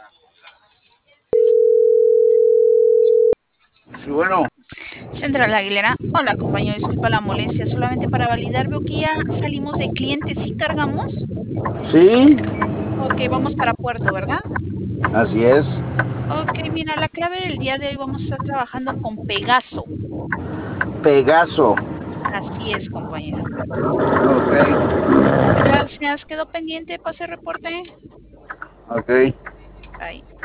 Sí, bueno, Central Aguilera. Hola, compañero, disculpa la molestia. Solamente para validar, veo que ya salimos de cliente. ¿Sí cargamos? sí, Ok, vamos para puerto, ¿verdad? así es. Ok, mira, la clave del día de hoy vamos a estar trabajando con Pegaso. Pegaso. Así es, compañero. Ok, Gracias. ¿Quedó pendiente para ese reporte? ok. Bye.